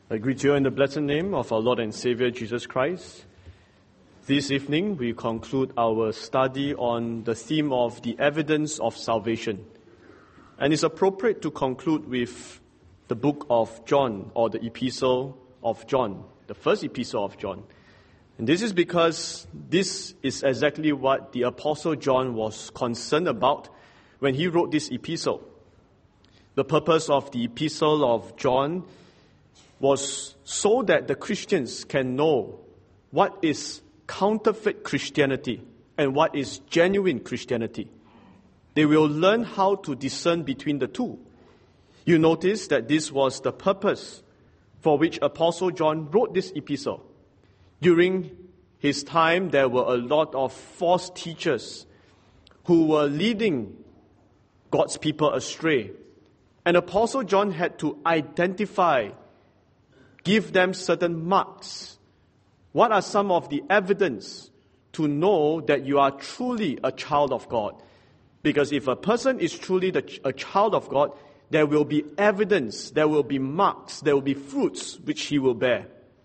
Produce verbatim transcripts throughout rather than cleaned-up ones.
I greet you in the blessed name of our Lord and Savior Jesus Christ. This evening we conclude our study on the theme of the evidence of salvation. And it's appropriate to conclude with the book of John, or the epistle of John, the first epistle of John. And this is because this is exactly what the Apostle John was concerned about when he wrote this epistle. The purpose of the epistle of John was so that the Christians can know what is counterfeit Christianity and what is genuine Christianity. They will learn how to discern between the two. You notice that this was the purpose for which Apostle John wrote this epistle. During his time, there were a lot of false teachers who were leading God's people astray. And Apostle John had to identify, give them certain marks. What are some of the evidence to know that you are truly a child of God? Because if a person is truly the, a child of God, there will be evidence, there will be marks, there will be fruits which he will bear.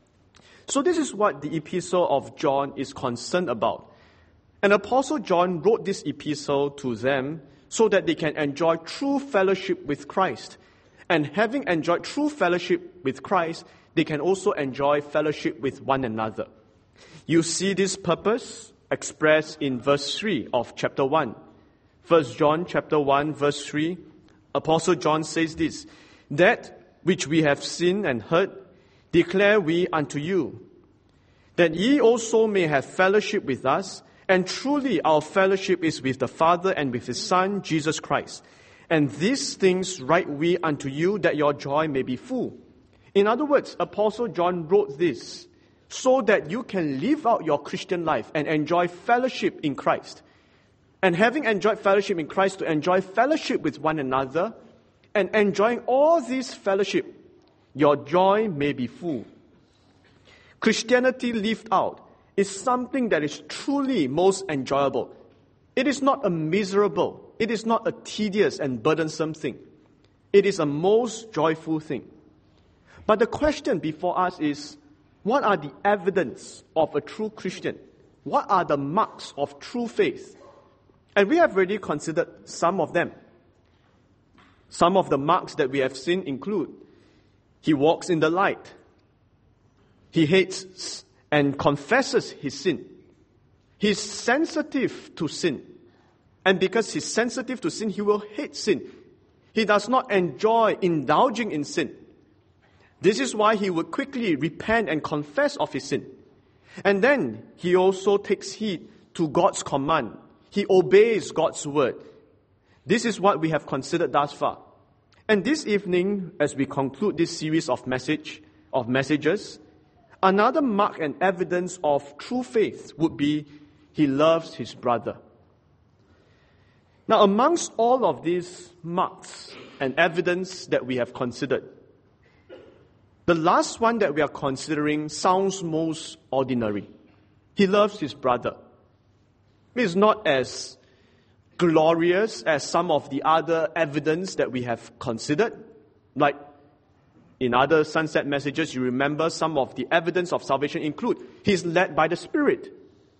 So this is what the epistle of John is concerned about. And Apostle John wrote this epistle to them so that they can enjoy true fellowship with Christ. And having enjoyed true fellowship with Christ, they can also enjoy fellowship with one another. You see this purpose expressed in verse three of chapter one. First John chapter one verse three, Apostle John says this, "That which we have seen and heard, declare we unto you, that ye also may have fellowship with us, and truly our fellowship is with the Father and with His Son, Jesus Christ. And these things write we unto you, that your joy may be full." In other words, Apostle John wrote this so that you can live out your Christian life and enjoy fellowship in Christ. And having enjoyed fellowship in Christ, to enjoy fellowship with one another, and enjoying all this fellowship, your joy may be full. Christianity lived out is something that is truly most enjoyable. It is not a miserable, it is not a tedious and burdensome thing. It is a most joyful thing. But the question before us is, what are the evidence of a true Christian? What are the marks of true faith? And we have already considered some of them. Some of the marks that we have seen include, he walks in the light. He hates and confesses his sin. He is sensitive to sin. And because he's sensitive to sin, he will hate sin. He does not enjoy indulging in sin. This is why he would quickly repent and confess of his sin. And then he also takes heed to God's command. He obeys God's word. This is what we have considered thus far. And this evening, as we conclude this series of message of messages, another mark and evidence of true faith would be he loves his brother. Now, amongst all of these marks and evidence that we have considered, the last one that we are considering sounds most ordinary. He loves his brother. It is not as glorious as some of the other evidence that we have considered. Like in other sunset messages, you remember some of the evidence of salvation include he is led by the Spirit.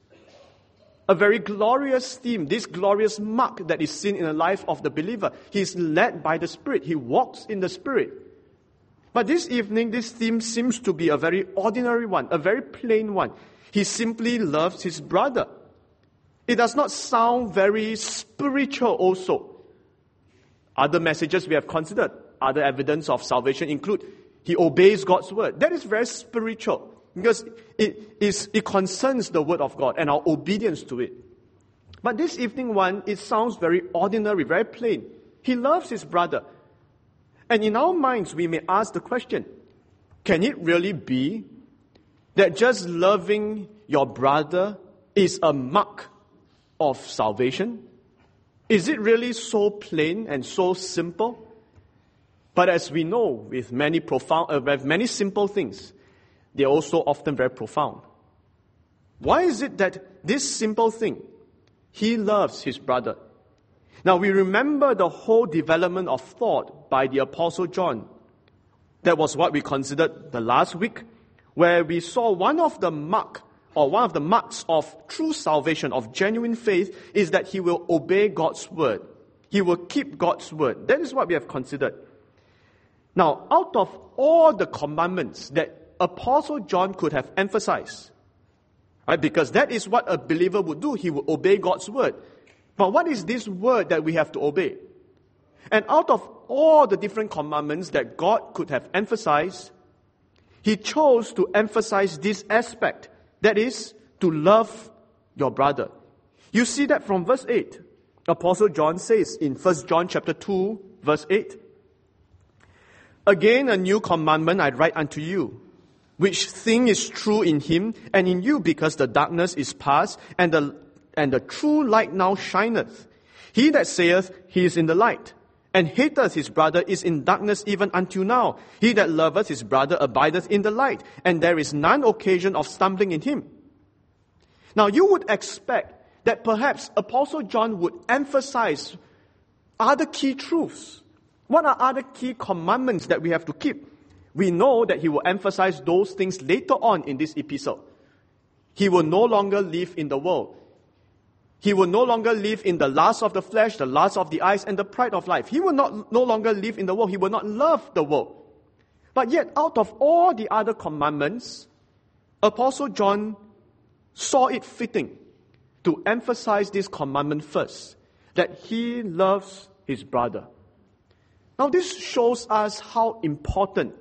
A very glorious theme, this glorious mark that is seen in the life of the believer. He is led by the Spirit. He walks in the Spirit. But this evening, this theme seems to be a very ordinary one, a very plain one. He simply loves his brother. It does not sound very spiritual also. Other messages we have considered, other evidence of salvation include he obeys God's word. That is very spiritual because it is it concerns the word of God and our obedience to it. But this evening one, it sounds very ordinary, very plain. He loves his brother. And in our minds, we may ask the question, can it really be that just loving your brother is a mark of salvation? Is it really so plain and so simple? But as we know, with many profound, uh, with many simple things, they are also often very profound. Why is it that this simple thing, he loves his brother? Now we remember the whole development of thought by the Apostle John. That was what we considered the last week, where we saw one of the mark or one of the marks of true salvation, of genuine faith, is that he will obey God's word. He will keep God's word. That is what we have considered. Now, out of all the commandments that Apostle John could have emphasized, right, because that is what a believer would do, he will obey God's word. But what is this word that we have to obey? And out of all the different commandments that God could have emphasized, he chose to emphasize this aspect, that is, to love your brother. You see that from verse eight. Apostle John says in First John chapter two, verse eight, "Again a new commandment I write unto you, which thing is true in him and in you, because the darkness is past, and the and the true light now shineth. He that saith he is in the light, and hateth his brother, is in darkness even until now. He that loveth his brother abideth in the light, and there is none occasion of stumbling in him." Now you would expect that perhaps Apostle John would emphasize other key truths. What are other key commandments that we have to keep? We know that he will emphasize those things later on in this epistle. He will no longer live in the world. He will no longer live in the lust of the flesh, the lust of the eyes, and the pride of life. He will not no longer live in the world. He will not love the world. But yet, out of all the other commandments, Apostle John saw it fitting to emphasize this commandment first, that he loves his brother. Now this shows us how important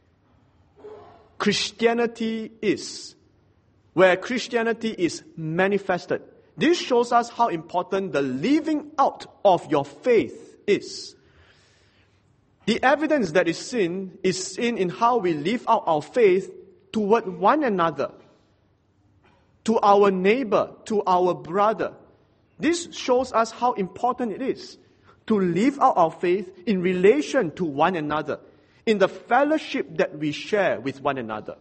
Christianity is, where Christianity is manifested. This shows us how important the living out of your faith is. The evidence that is seen is seen in how we live out our faith toward one another, to our neighbor, to our brother. This shows us how important it is to live out our faith in relation to one another, in the fellowship that we share with one another.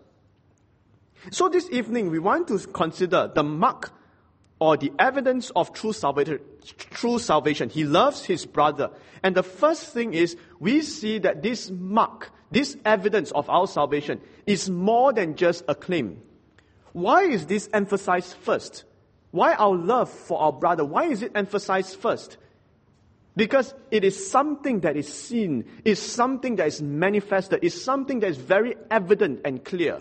So this evening, we want to consider the mark or the evidence of true salvation. True salvation. He loves his brother. And the first thing is, we see that this mark, this evidence of our salvation, is more than just a claim. Why is this emphasized first? Why our love for our brother? Why is it emphasized first? Because it is something that is seen, is something that is manifested, is something that is very evident and clear.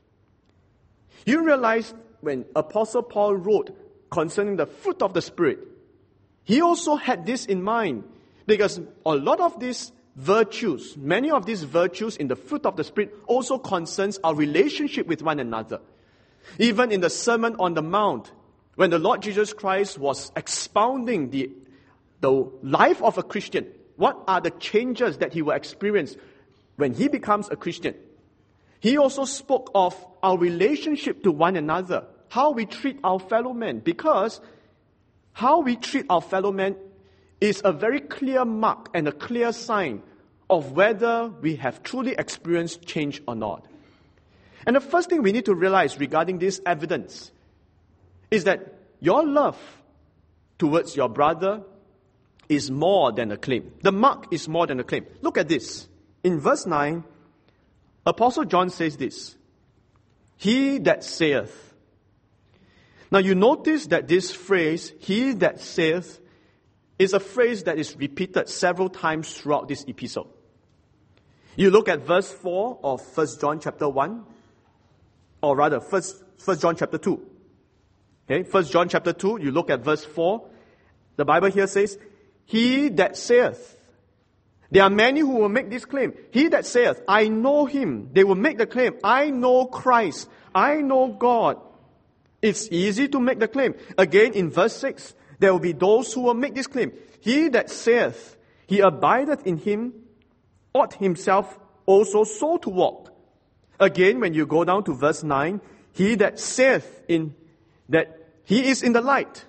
You realize when Apostle Paul wrote concerning the fruit of the Spirit, he also had this in mind, because a lot of these virtues, many of these virtues in the fruit of the Spirit also concerns our relationship with one another. Even in the Sermon on the Mount, when the Lord Jesus Christ was expounding the, the life of a Christian, what are the changes that he will experience when he becomes a Christian? He also spoke of our relationship to one another, how we treat our fellow men, because how we treat our fellow men is a very clear mark and a clear sign of whether we have truly experienced change or not. And the first thing we need to realize regarding this evidence is that your love towards your brother is more than a claim. The mark is more than a claim. Look at this. In verse nine, Apostle John says this, "He that saith." Now you notice that this phrase, "he that saith," is a phrase that is repeated several times throughout this epistle. You look at verse four of First John chapter one, or rather, First, First John chapter two. Okay, First John chapter two, you look at verse four. The Bible here says, "He that saith." There are many who will make this claim. "He that saith, I know him." They will make the claim, "I know Christ. I know God." It's easy to make the claim. Again, in verse six, there will be those who will make this claim. "He that saith, he abideth in him, ought himself also so to walk." Again, when you go down to verse nine, "He that saith in that he is in the light."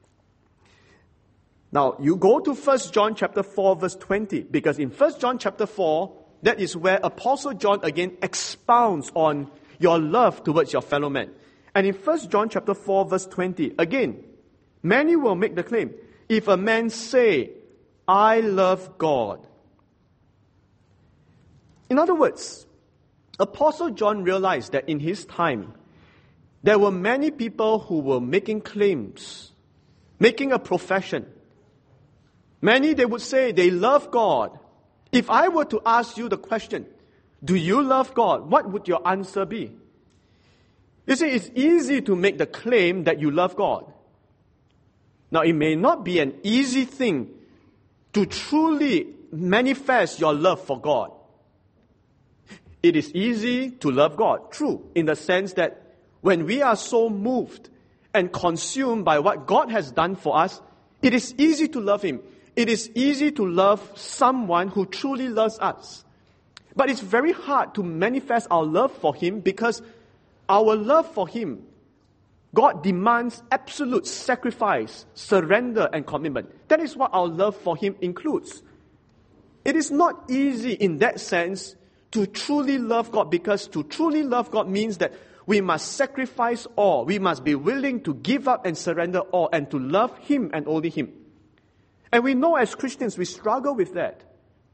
Now, you go to First John chapter four, verse twenty, because in First John chapter four, that is where Apostle John again expounds on your love towards your fellow man. And in First John chapter four, verse twenty, again, many will make the claim, "If a man say, I love God, In other words, Apostle John realized that in his time, there were many people who were making claims, making a profession. Many, they would say they love God. If I were to ask you the question, do you love God? What would your answer be? You see, it's easy to make the claim that you love God. Now, it may not be an easy thing to truly manifest your love for God. It is easy to love God, true, in the sense that when we are so moved and consumed by what God has done for us, it is easy to love Him. It is easy to love someone who truly loves us. But it's very hard to manifest our love for Him because our love for Him, God demands absolute sacrifice, surrender, and commitment. That is what our love for Him includes. It is not easy in that sense to truly love God, because to truly love God means that we must sacrifice all. We must be willing to give up and surrender all and to love Him and only Him. And we know as Christians we struggle with that.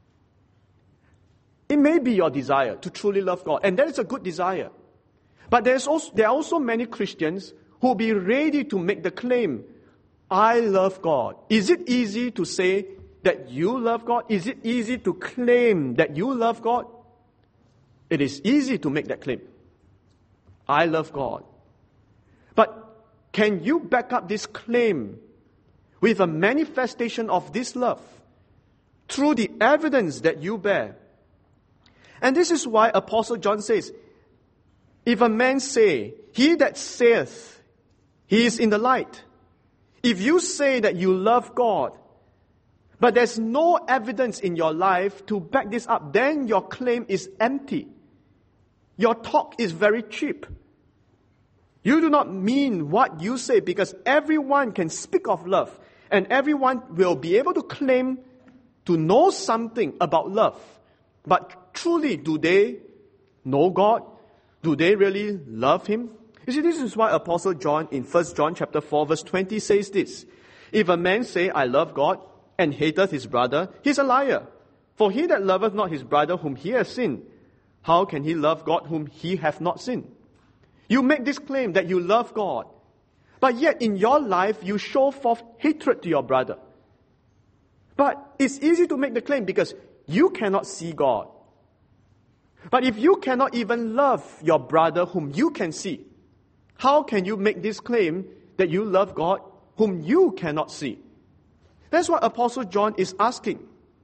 It may be your desire to truly love God, and that is a good desire. But there's also, there are also many Christians who will be ready to make the claim, I love God. Is it easy to say that you love God? Is it easy to claim that you love God? It is easy to make that claim. I love God. But can you back up this claim with a manifestation of this love through the evidence that you bear? And this is why Apostle John says, if a man say, he that saith, he is in the light. If you say that you love God, but there's no evidence in your life to back this up, then your claim is empty. Your talk is very cheap. You do not mean what you say, because everyone can speak of love, and everyone will be able to claim to know something about love. But truly, do they know God? Do they really love Him? You see, this is why Apostle John in First John chapter four verse twenty says this. If a man say, I love God, and hateth his brother, he is a liar. For he that loveth not his brother whom he hath seen, how can he love God whom he hath not seen? You make this claim that you love God, but yet in your life you show forth hatred to your brother. But it's easy to make the claim because you cannot see God. But if you cannot even love your brother whom you can see, how can you make this claim that you love God whom you cannot see? That's what Apostle John is asking.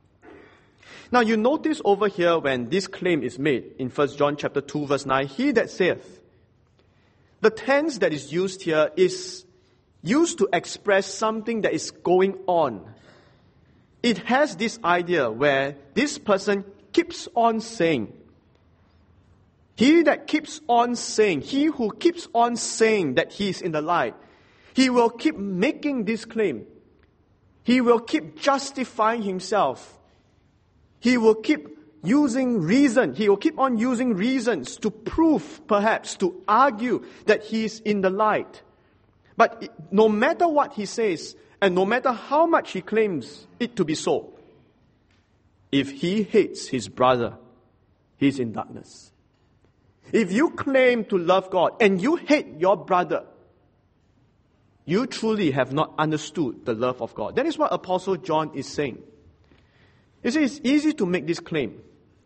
Now you notice over here when this claim is made in First John chapter two verse nine, he that saith, the tense that is used here is used to express something that is going on. It has this idea where this person keeps on saying. He that keeps on saying, he who keeps on saying that he is in the light, he will keep making this claim. He will keep justifying himself. He will keep using reason. He will keep on using reasons to prove, perhaps, to argue that he is in the light. But no matter what he says, and no matter how much he claims it to be so, if he hates his brother, he is in darkness. If you claim to love God and you hate your brother, you truly have not understood the love of God. That is what Apostle John is saying. You see, it's easy to make this claim.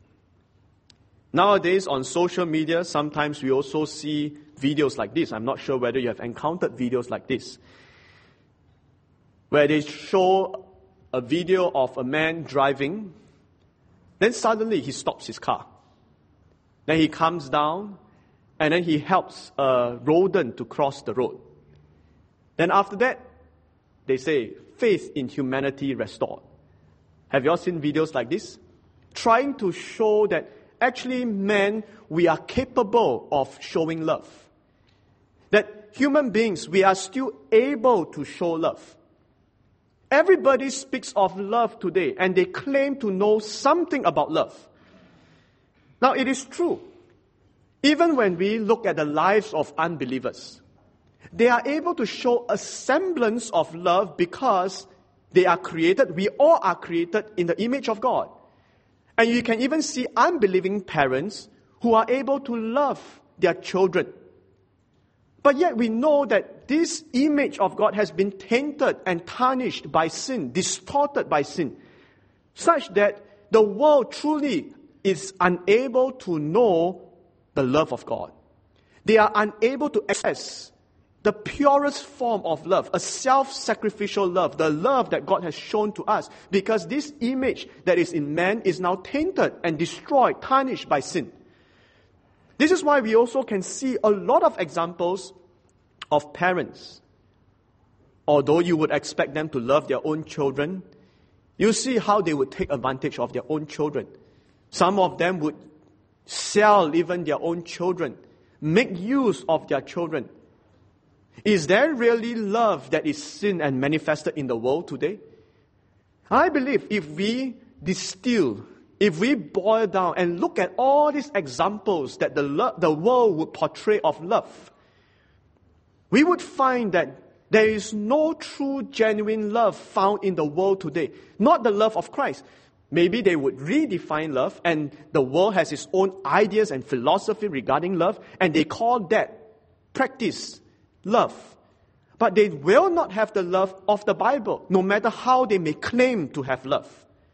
Nowadays on social media, sometimes we also see videos like this. I'm not sure whether you have encountered videos like this, where they show a video of a man driving, then suddenly he stops his car. Then he comes down, and then he helps a rodent to cross the road. Then after that, they say, faith in humanity restored. Have you all seen videos like this? Trying to show that actually, men, we are capable of showing love. That human beings, we are still able to show love. Everybody speaks of love today, and they claim to know something about love. Now, it is true. Even when we look at the lives of unbelievers, they are able to show a semblance of love because they are created, we all are created in the image of God. And you can even see unbelieving parents who are able to love their children. But yet we know that this image of God has been tainted and tarnished by sin, distorted by sin, such that the world truly is unable to know the love of God. They are unable to access the purest form of love, a self-sacrificial love, the love that God has shown to us, because this image that is in man is now tainted and destroyed, tarnished by sin. This is why we also can see a lot of examples of parents. Although you would expect them to love their own children, you see how they would take advantage of their own children. Some of them would sell even their own children, make use of their children. Is there really love that is seen and manifested in the world today? I believe if we distill, if we boil down and look at all these examples that the, lo- the world would portray of love, we would find that there is no true, genuine love found in the world today. Not the love of Christ. Maybe they would redefine love, and the world has its own ideas and philosophy regarding love, and they call that practice love. But they will not have the love of the Bible, no matter how they may claim to have love.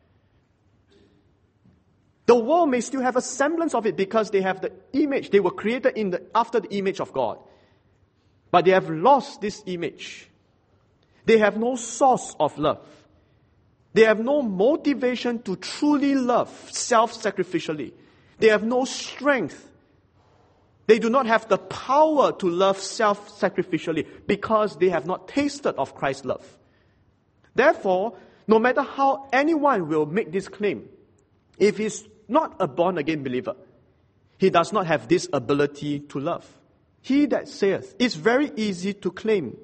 The world may still have a semblance of it because they have the image. They were created in the, after the image of God. But they have lost this image. They have no source of love. They have no motivation to truly love self-sacrificially. They have no strength. They do not have the power to love self-sacrificially because they have not tasted of Christ's love. Therefore, no matter how anyone will make this claim, if he's not a born-again believer, he does not have this ability to love. He that saith, it's very easy to claim.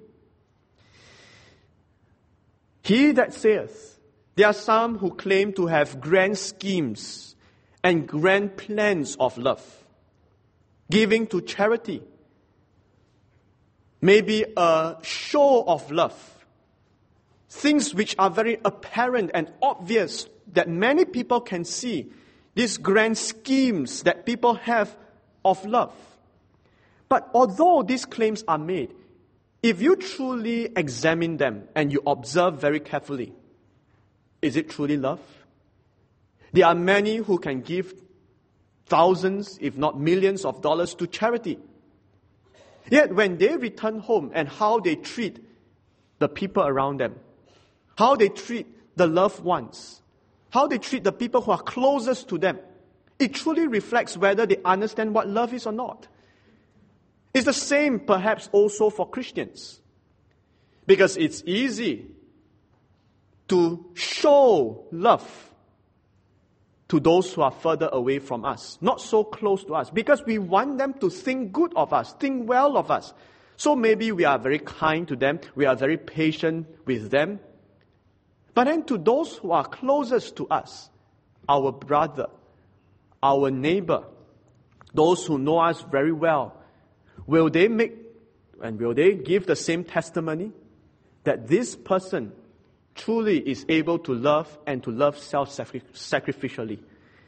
He that saith, there are some who claim to have grand schemes and grand plans of love. Giving to charity. Maybe a show of love. Things which are very apparent and obvious that many people can see. These grand schemes that people have of love. But although these claims are made, if you truly examine them and you observe very carefully, is it truly love? There are many who can give thousands, if not millions of dollars to charity. Yet when they return home and how they treat the people around them, how they treat the loved ones, how they treat the people who are closest to them, it truly reflects whether they understand what love is or not. It's the same perhaps also for Christians. Because it's easy to show love to those who are further away from us, not so close to us, because we want them to think good of us, think well of us. So maybe we are very kind to them, we are very patient with them. But then to those who are closest to us, our brother, our neighbor, those who know us very well, will they make and will they give the same testimony that this person truly is able to love and to love self-sacrificially?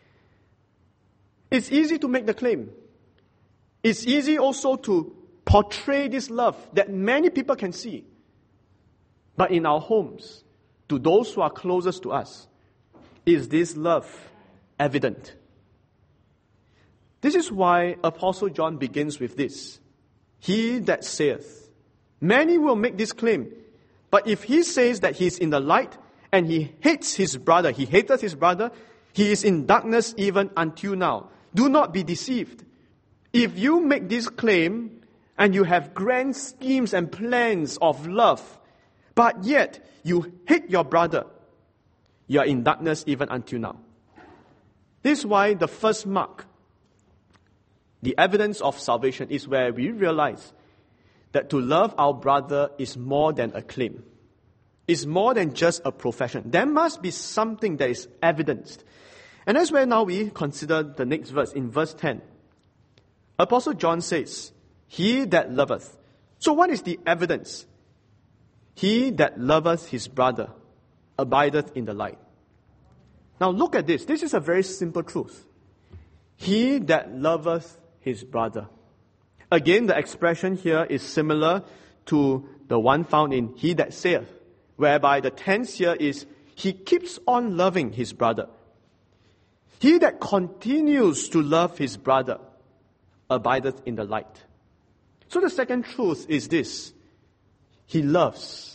It's easy to make the claim. It's easy also to portray this love that many people can see. But in our homes, to those who are closest to us, is this love evident? This is why Apostle John begins with this. He that saith. Many will make this claim. But if he says that he is in the light and he hates his brother, he hated his brother, he is in darkness even until now. Do not be deceived. If you make this claim and you have grand schemes and plans of love, but yet you hate your brother, you are in darkness even until now. This is why the first mark, the evidence of salvation, is where we realize that to love our brother is more than a claim. It's more than just a profession. There must be something that is evidenced. And that's where now we consider the next verse, in verse ten. Apostle John says, he that loveth. So what is the evidence? He that loveth his brother abideth in the light. Now look at this. This is a very simple truth. He that loveth his brother. Again, the expression here is similar to the one found in he that saith, whereby the tense here is he keeps on loving his brother. He that continues to love his brother abideth in the light. So the second truth is this. He loves.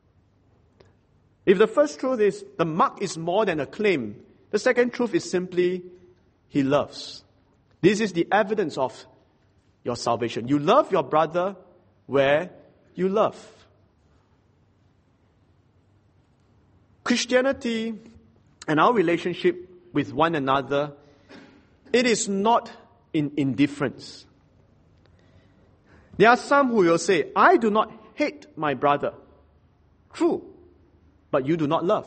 If the first truth is the mark is more than a claim, the second truth is simply he loves. This is the evidence of your salvation. You love your brother where you love. Christianity and our relationship with one another, it is not in indifference. There are some who will say, I do not hate my brother. True, but you do not love.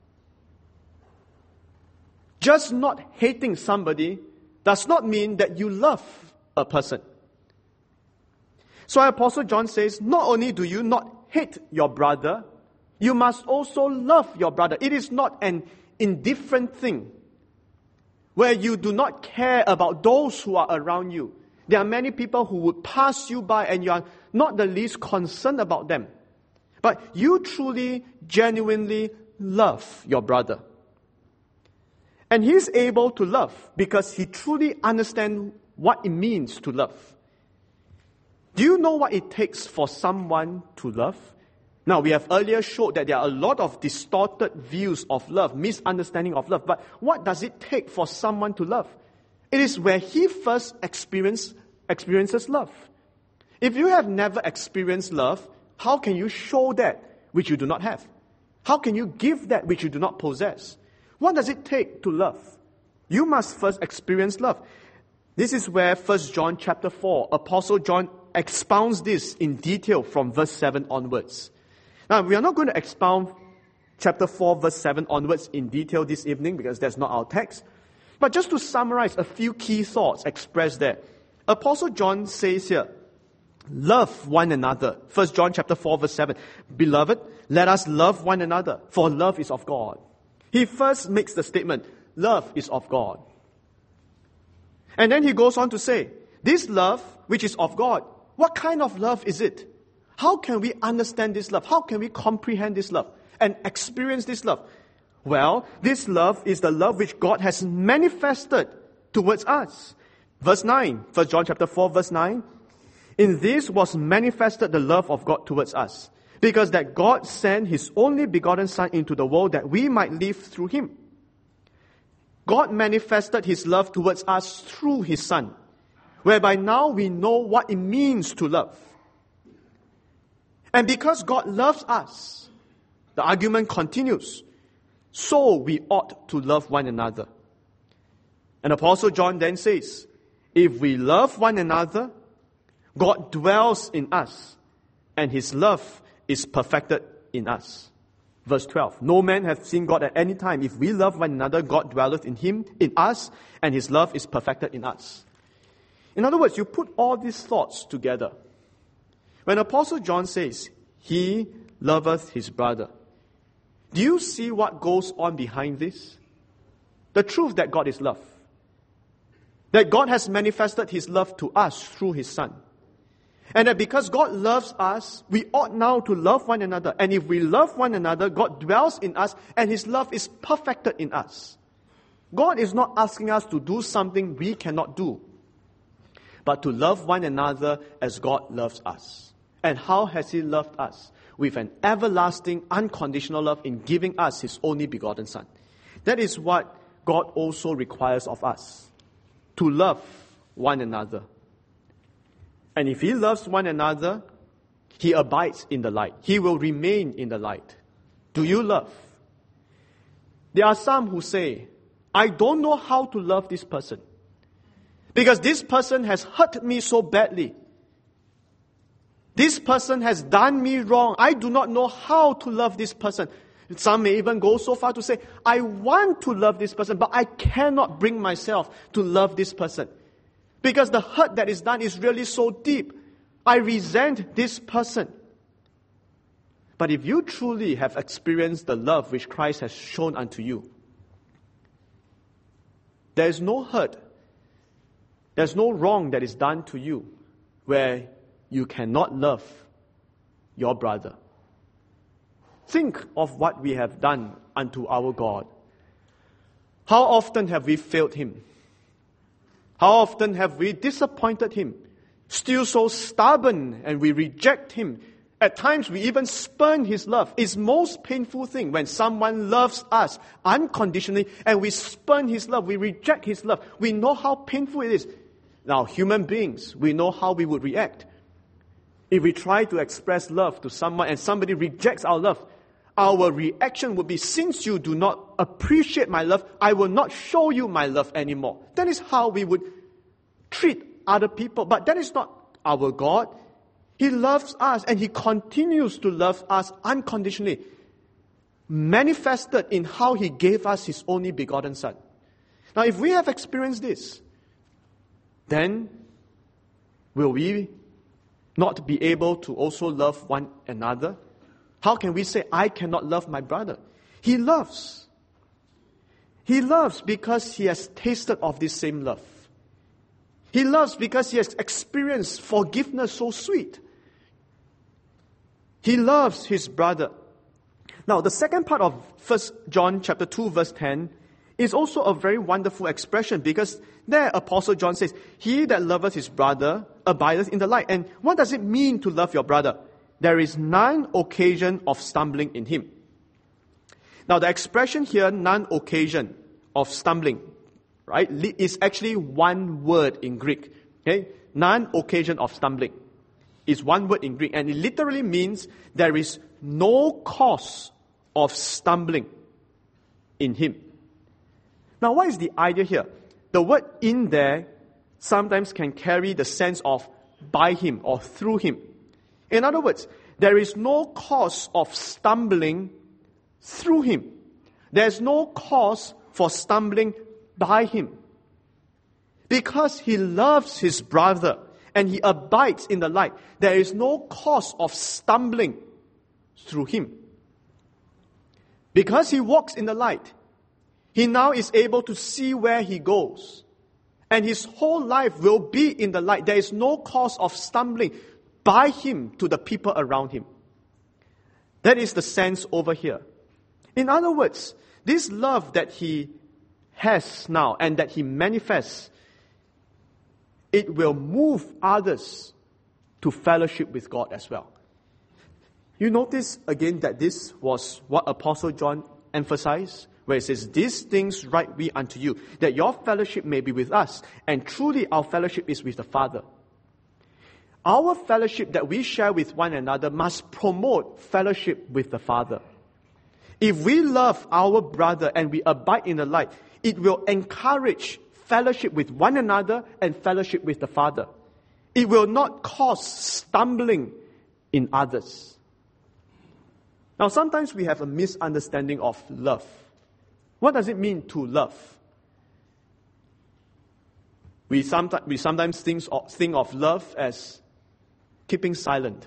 Just not hating somebody does not mean that you love a person. So Apostle John says, not only do you not hate your brother, you must also love your brother. It is not an indifferent thing where you do not care about those who are around you. There are many people who would pass you by and you are not the least concerned about them. But you truly, genuinely love your brother. And he is able to love because he truly understands what it means to love. Do you know what it takes for someone to love? Now, we have earlier showed that there are a lot of distorted views of love, misunderstanding of love. But what does it take for someone to love? It is where he first experience, experiences love. If you have never experienced love, how can you show that which you do not have? How can you give that which you do not possess? What does it take to love? You must first experience love. This is where First John chapter four, Apostle John expounds this in detail from verse seven onwards. Now, we are not going to expound chapter four, verse seven onwards in detail this evening because that's not our text. But just to summarize a few key thoughts expressed there. Apostle John says here, love one another. First John chapter four, verse seven. Beloved, let us love one another, for love is of God. He first makes the statement, love is of God. And then he goes on to say, this love, which is of God, what kind of love is it? How can we understand this love? How can we comprehend this love and experience this love? Well, this love is the love which God has manifested towards us. Verse nine, First John chapter four, verse nine. In this was manifested the love of God towards us, because that God sent His only begotten Son into the world that we might live through Him. God manifested His love towards us through His Son, whereby now we know what it means to love. And because God loves us, the argument continues, so we ought to love one another. And Apostle John then says, if we love one another, God dwells in us, and His love is perfected in us. Verse twelve, no man hath seen God at any time. If we love one another, God dwelleth in him, in us, and His love is perfected in us. In other words, you put all these thoughts together. When Apostle John says, he loveth his brother, do you see what goes on behind this? The truth that God is love. That God has manifested His love to us through His Son. And that because God loves us, we ought now to love one another. And if we love one another, God dwells in us and His love is perfected in us. God is not asking us to do something we cannot do, but to love one another as God loves us. And how has He loved us? With an everlasting, unconditional love in giving us His only begotten Son. That is what God also requires of us, to love one another. And if He loves one another, He abides in the light. He will remain in the light. Do you love? There are some who say, I don't know how to love this person, because this person has hurt me so badly. This person has done me wrong. I do not know how to love this person. Some may even go so far to say, I want to love this person, but I cannot bring myself to love this person. Because the hurt that is done is really so deep. I resent this person. But if you truly have experienced the love which Christ has shown unto you, There is no hurt. There's no wrong that is done to you where you cannot love your brother. Think of what we have done unto our God. How often have we failed Him? How often have we disappointed Him? Still so stubborn, and we reject Him. At times we even spurn His love. It's most painful thing when someone loves us unconditionally and we spurn His love, we reject His love. We know how painful it is. Now, human beings, we know how we would react. If we try to express love to someone and somebody rejects our love, our reaction would be, since you do not appreciate my love, I will not show you my love anymore. That is how we would treat other people. But that is not our God. He loves us and He continues to love us unconditionally, manifested in how He gave us His only begotten Son. Now, if we have experienced this, then will we not be able to also love one another? How can we say, I cannot love my brother? He loves. He loves because he has tasted of this same love. He loves because he has experienced forgiveness so sweet. He loves his brother. Now, the second part of First John chapter two, verse ten, is also a very wonderful expression, because there Apostle John says, he that loveth his brother abideth in the light. And what does it mean to love your brother? There is none occasion of stumbling in him. Now, the expression here, none occasion of stumbling, right, is actually one word in Greek. Okay? None occasion of stumbling is one word in Greek, and it literally means there is no cause of stumbling in him. Now, what is the idea here? The word in there sometimes can carry the sense of by him or through him. In other words, there is no cause of stumbling through him. There's no cause for stumbling by him. Because he loves his brother and he abides in the light, there is no cause of stumbling through him. Because he walks in the light, he now is able to see where he goes. And his whole life will be in the light. There is no cause of stumbling by him to the people around him. That is the sense over here. In other words, this love that he has now and that he manifests, it will move others to fellowship with God as well. You notice again that this was what Apostle John emphasized, where it says, these things write we unto you, that your fellowship may be with us, and truly our fellowship is with the Father. Our fellowship that we share with one another must promote fellowship with the Father. If we love our brother and we abide in the light, it will encourage fellowship with one another and fellowship with the Father. It will not cause stumbling in others. Now, sometimes we have a misunderstanding of love. What does it mean to love? We sometimes, we sometimes think of, think of love as keeping silent,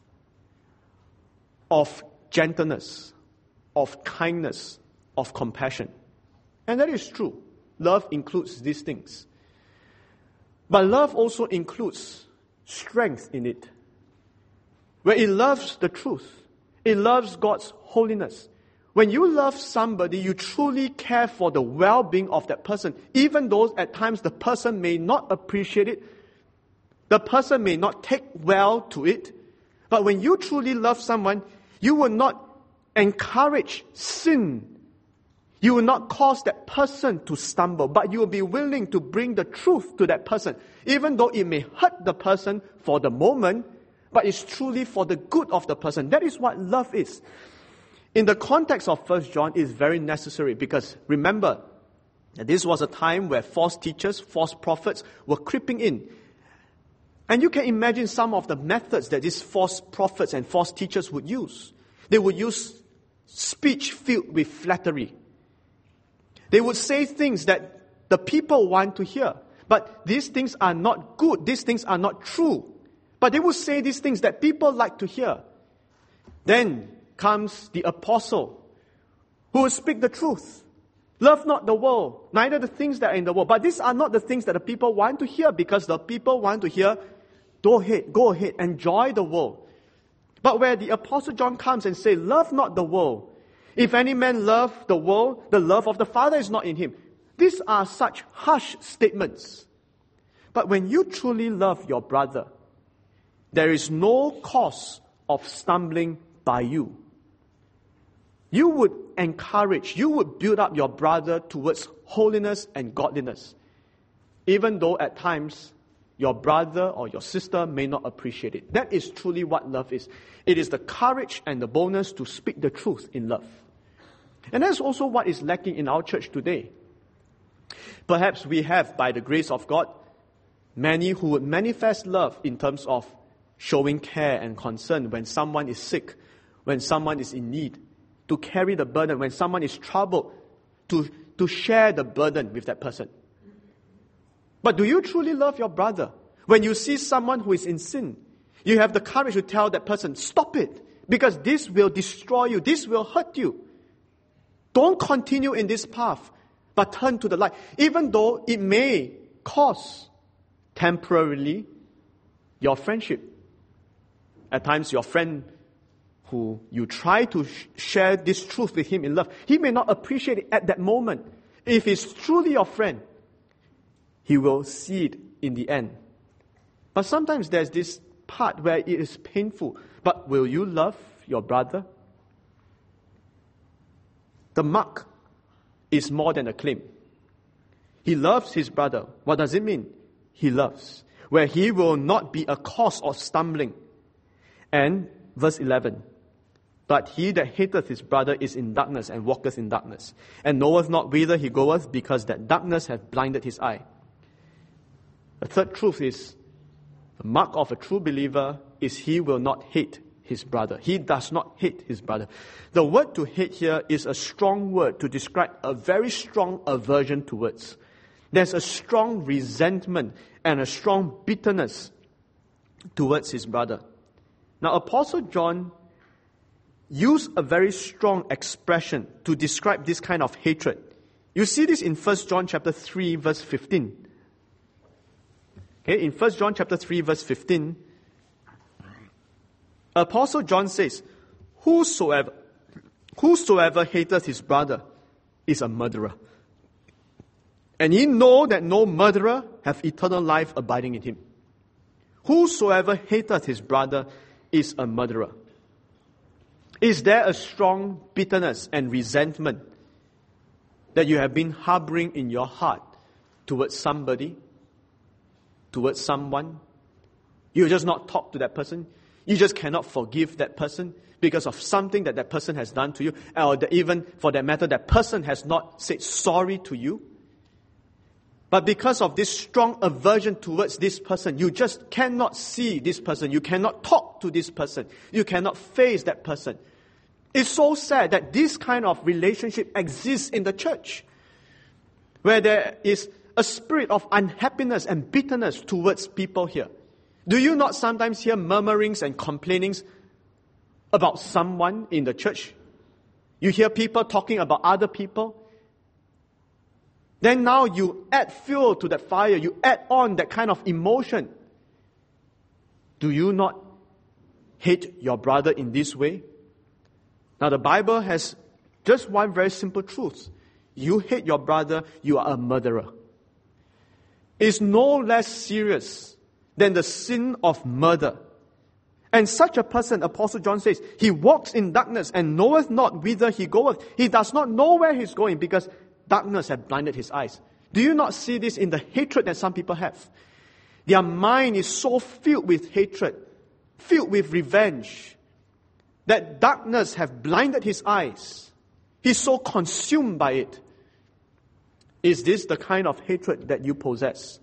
of gentleness, of kindness, of compassion. And that is true. Love includes these things. But love also includes strength in it, where it loves the truth. It loves God's holiness. When you love somebody, you truly care for the well-being of that person, even though at times the person may not appreciate it, the person may not take well to it. But when you truly love someone, you will not encourage sin. You will not cause that person to stumble, but you will be willing to bring the truth to that person, even though it may hurt the person for the moment, but it's truly for the good of the person. That is what love is. In the context of First John, it is very necessary, because remember that this was a time where false teachers, false prophets were creeping in. And you can imagine some of the methods that these false prophets and false teachers would use. They would use speech filled with flattery. They would say things that the people want to hear. But these things are not good. These things are not true. But they would say these things that people like to hear. Then comes the apostle, who will speak the truth. Love not the world, neither the things that are in the world. But these are not the things that the people want to hear, because the people want to hear, go ahead, go ahead, enjoy the world. But where the Apostle John comes and says, love not the world. If any man love the world, the love of the Father is not in him. These are such harsh statements. But when you truly love your brother, there is no cause of stumbling by you. You would encourage, you would build up your brother towards holiness and godliness, even though at times your brother or your sister may not appreciate it. That is truly what love is. It is the courage and the boldness to speak the truth in love. And that's also what is lacking in our church today. Perhaps we have, by the grace of God, many who would manifest love in terms of showing care and concern when someone is sick, when someone is in need, to carry the burden, when someone is troubled, to, to share the burden with that person. But do you truly love your brother? When you see someone who is in sin, you have the courage to tell that person, stop it, because this will destroy you, this will hurt you. Don't continue in this path, but turn to the light. Even though it may cost temporarily your friendship. At times your friend who you try to sh- share this truth with him in love, he may not appreciate it at that moment. If he's truly your friend, he will see it in the end. But sometimes there's this part where it is painful. But will you love your brother? The mark is more than a claim. He loves his brother. What does it mean? He loves. Where he will not be a cause of stumbling. And verse eleven. But he that hateth his brother is in darkness and walketh in darkness, and knoweth not whither he goeth, because that darkness hath blinded his eye. The third truth is, the mark of a true believer is he will not hate his brother. He does not hate his brother. The word to hate here is a strong word to describe a very strong aversion towards. There's a strong resentment and a strong bitterness towards his brother. Now, Apostle John used a very strong expression to describe this kind of hatred. You see this in First John chapter three, verse fifteen. Okay, in First John chapter three, verse fifteen, Apostle John says, Whosoever, whosoever hateth his brother is a murderer. And ye know that no murderer hath eternal life abiding in him. Whosoever hateth his brother is a murderer. Is there a strong bitterness and resentment that you have been harboring in your heart towards somebody, towards someone? You just not talk to that person. You just cannot forgive that person because of something that that person has done to you, or that even for that matter, that person has not said sorry to you. But because of this strong aversion towards this person, you just cannot see this person. You cannot talk to this person. You cannot face that person. It's so sad that this kind of relationship exists in the church, where there is a spirit of unhappiness and bitterness towards people here. Do you not sometimes hear murmurings and complainings about someone in the church? You hear people talking about other people. Then now you add fuel to that fire. You add on that kind of emotion. Do you not hate your brother in this way? Now the Bible has just one very simple truth. You hate your brother, you are a murderer. It's no less serious than the sin of murder. And such a person, Apostle John says, he walks in darkness and knoweth not whither he goeth. He does not know where he's going because darkness had blinded his eyes. Do you not see this in the hatred that some people have? Their mind is so filled with hatred, filled with revenge, that darkness have blinded his eyes. He's so consumed by it. Is this the kind of hatred that you possess?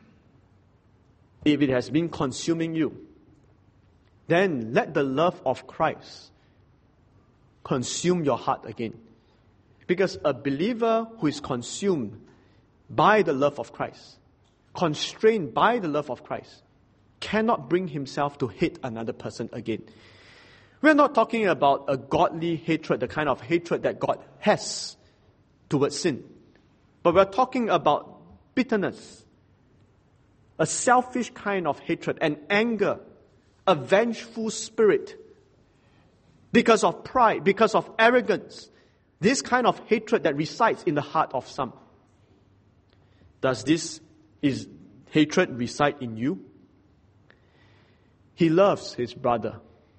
If it has been consuming you, then let the love of Christ consume your heart again. Because a believer who is consumed by the love of Christ, constrained by the love of Christ, cannot bring himself to hate another person again. We're not talking about a godly hatred, the kind of hatred that God has towards sin. But we're talking about bitterness, a selfish kind of hatred, an anger, a vengeful spirit. Because of pride, because of arrogance, this kind of hatred that resides in the heart of some. Does this is hatred reside in you? He loves his brother.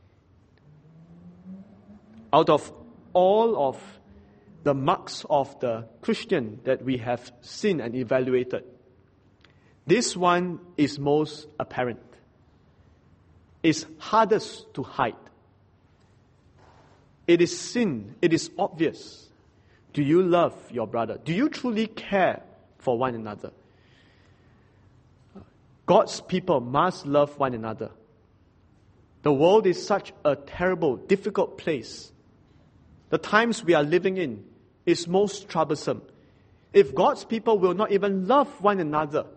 Out of all of the marks of the Christian that we have seen and evaluated, this one is most apparent. It's hardest to hide. It is sin. It is obvious. Do you love your brother? Do you truly care for one another? God's people must love one another. The world is such a terrible, difficult place. The times we are living in is most troublesome. If God's people will not even love one another,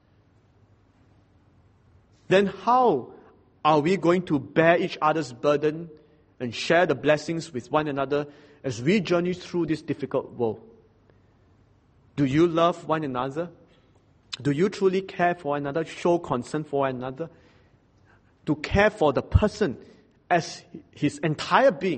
then how are we going to bear each other's burden and share the blessings with one another as we journey through this difficult world? Do you love one another? Do you truly care for one another, show concern for one another? To care for the person as his entire being.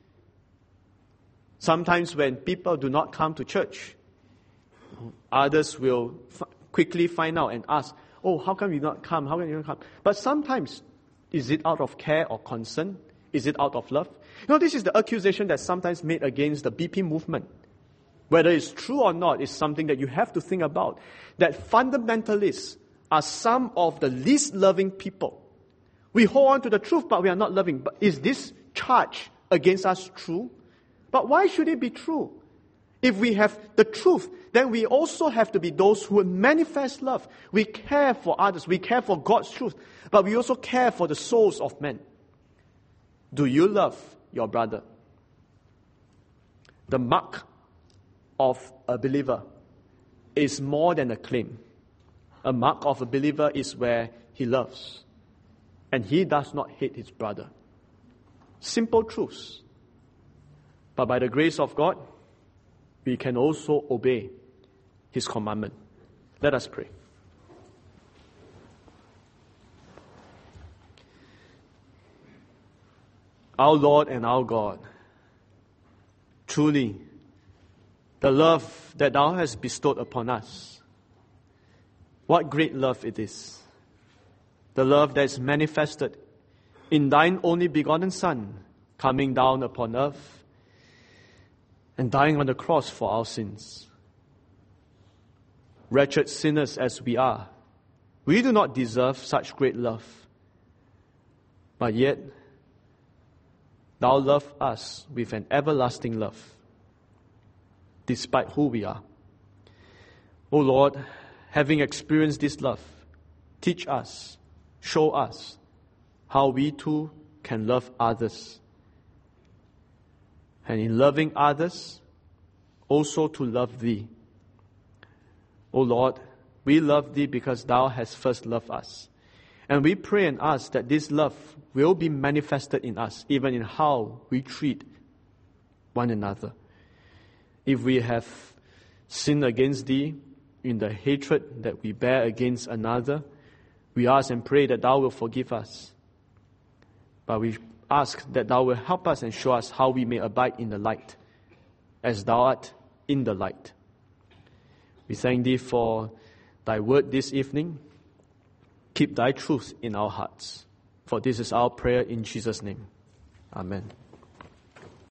Sometimes when people do not come to church, others will f- quickly find out and ask, oh, how come you not come? How come you not come? But sometimes, is it out of care or concern? Is it out of love? You know, this is the accusation that's sometimes made against the B P movement. Whether it's true or not is something that you have to think about. That fundamentalists are some of the least loving people. We hold on to the truth, but we are not loving. But is this charge against us true? But why should it be true? If we have the truth, then we also have to be those who manifest love. We care for others. We care for God's truth. But we also care for the souls of men. Do you love your brother? The mark of a believer is more than a claim. A mark of a believer is where he loves. And he does not hate his brother. Simple truths. But by the grace of God, we can also obey his commandment. Let us pray. Our Lord and our God, truly, the love that Thou hast bestowed upon us, what great love it is. The love that is manifested in Thine only begotten Son, coming down upon earth and dying on the cross for our sins. Wretched sinners as we are, we do not deserve such great love. But yet, Thou love us with an everlasting love, despite who we are. O Lord, having experienced this love, teach us, show us how we too can love others. And in loving others, also to love Thee. O Lord, we love Thee because Thou hast first loved us. And we pray and ask that this love will be manifested in us, even in how we treat one another. If we have sinned against Thee in the hatred that we bear against another, we ask and pray that Thou will forgive us. But we ask that Thou will help us and show us how we may abide in the light, as Thou art in the light. We thank Thee for Thy word this evening. Keep Thy truth in our hearts. For this is our prayer in Jesus' name. Amen.